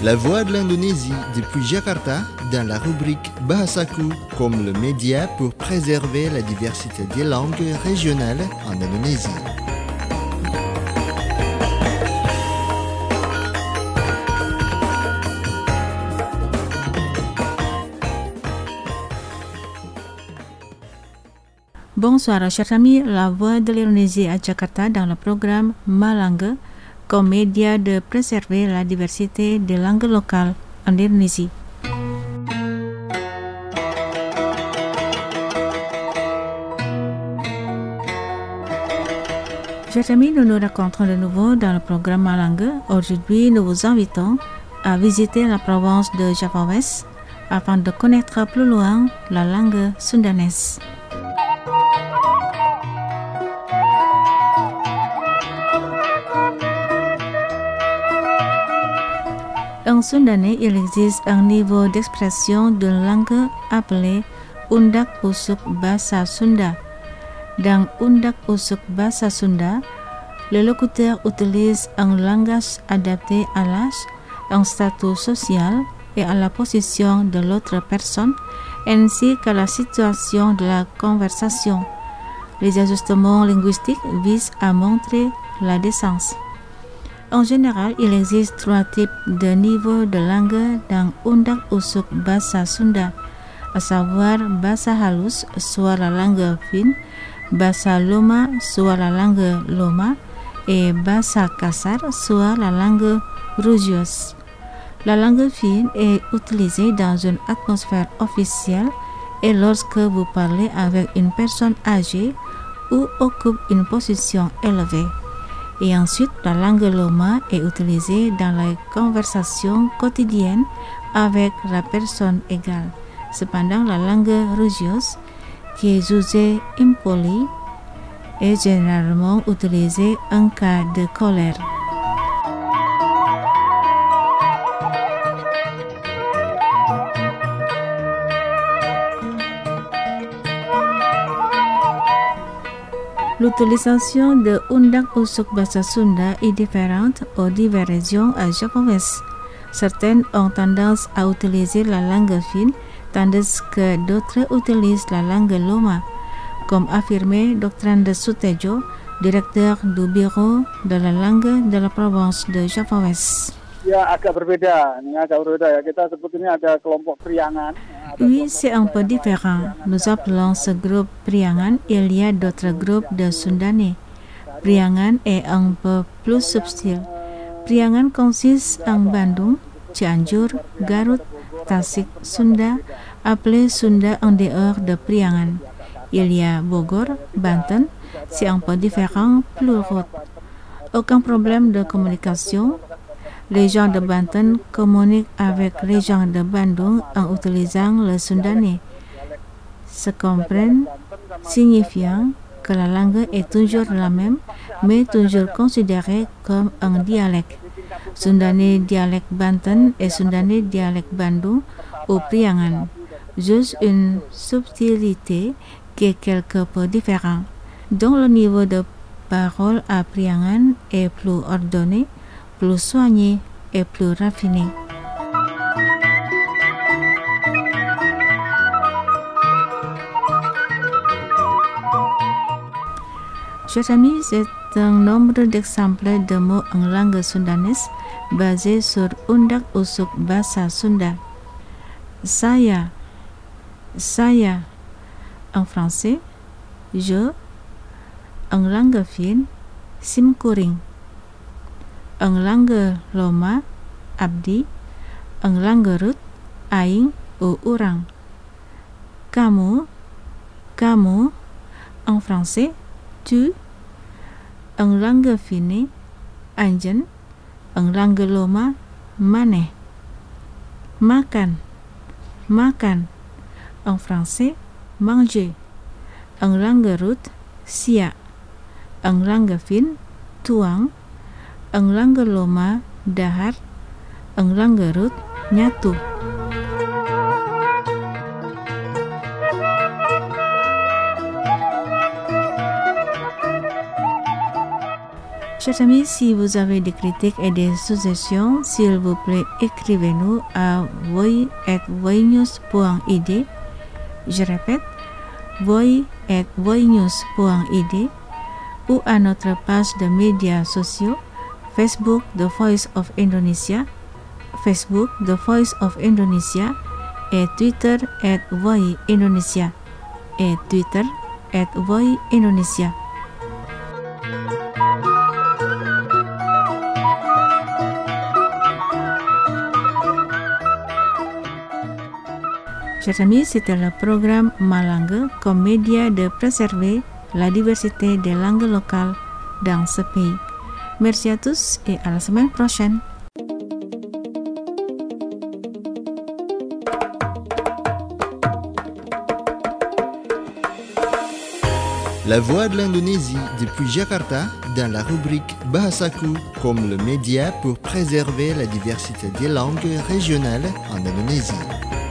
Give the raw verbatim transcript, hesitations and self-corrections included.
La Voix de l'Indonésie depuis Jakarta dans la rubrique Bahasaku comme le média pour préserver la diversité des langues régionales en Indonésie. Bonsoir chers amis, La Voix de l'Indonésie à Jakarta dans le programme Ma Langue comme média de préserver la diversité des langues locales en Indonésie. Chers amis, nous nous rencontrons de nouveau dans le programme Ma Langue. Aujourd'hui, nous vous invitons à visiter la province de Java West afin de connaître plus loin la langue sundanaise. En sundanais, il existe un niveau d'expression de langue appelé Undak Usuk Bahasa Sunda. Dans Undak Usuk Bahasa Sunda, le locuteur utilise un langage adapté à l'âge, un statut social et à la position de l'autre personne, ainsi qu'à la situation de la conversation. Les ajustements linguistiques visent à montrer la décence. En général, il existe trois types de niveaux de langue dans Undak Usuk Bahasa Sunda, à savoir Bahasa Halus, soit la langue fine, Bahasa Loma, soit la langue Loma, et Bahasa Kasar, soit la langue religieuse. La langue fine est utilisée dans une atmosphère officielle et lorsque vous parlez avec une personne âgée ou occupe une position élevée. Et ensuite, la langue Loma est utilisée dans les conversations quotidiennes avec la personne égale. Cependant, la langue religieuse, qui est jugée impolie, est généralement utilisée en cas de colère. L'utilisation de Undak Usuk Bahasa Sunda est différente aux diverses régions à Java West. Certaines ont tendance à utiliser la langue fine, tandis que d'autres utilisent la langue Loma, comme affirmé Dr Sutejo, directeur du bureau de la langue de la province de Java West. Ya, agak berbeda. Ini agak berbeda ya. Kita sebutnya ada kelompok Priangan. Oui, c'est un peu différent. Nous appelons ce groupe Priangan. Il y a d'autres groupes de Sundanais. Priangan est un peu plus subtil. Priangan consiste en Bandung, Cianjur, Garut, Tasik, Sunda, appelé Sunda en dehors de Priangan. Il y a Bogor, Banten, c'est un peu différent, plus route. Aucun problème de communication. Les gens de Banten communiquent avec les gens de Bandung en utilisant le sundanais. Se comprennent, signifiant que la langue est toujours la même, mais toujours considérée comme un dialecte. Sundanais dialecte Banten et sundanais dialecte Bandung ou Priangan. Juste une subtilité qui est quelque peu différente. Donc le niveau de parole à Priangan est plus ordonné, plus soigné et plus raffiné. Chers amis, c'est un nombre d'exemples de mots en langue sundanaise basés sur Undak Usuk Bahasa Sunda. Saya, saya, en français, je, en langue fine, simkuring. En langue Loma, abdi. En langue Rut, aing ou urang. Kamu, kamu. En français, tu. En langue fine, anjen. En langue Loma, maneh. Makan, makan. En français, manger. En langue Rut, sia. En langue fine, tuang. En langue Loma, dahar. En langue Rut, nyatu. Chers amis, si vous avez des critiques et des suggestions, s'il vous plaît, écrivez-nous à voi at voinews point i d. Je répète, voi at voinews point i d ou à notre page de médias sociaux, Facebook The Voice of Indonesia, Facebook The Voice of Indonesia et Twitter at Voi Indonesia et Twitter at Voi Indonesia. Chers amis, c'était le programme Malangue comme média de préserver la diversité des langues locales dans ce pays. Merci à tous et à la semaine prochaine. La Voix de l'Indonésie depuis Jakarta dans la rubrique Bahasaku comme le média pour préserver la diversité des langues régionales en Indonésie.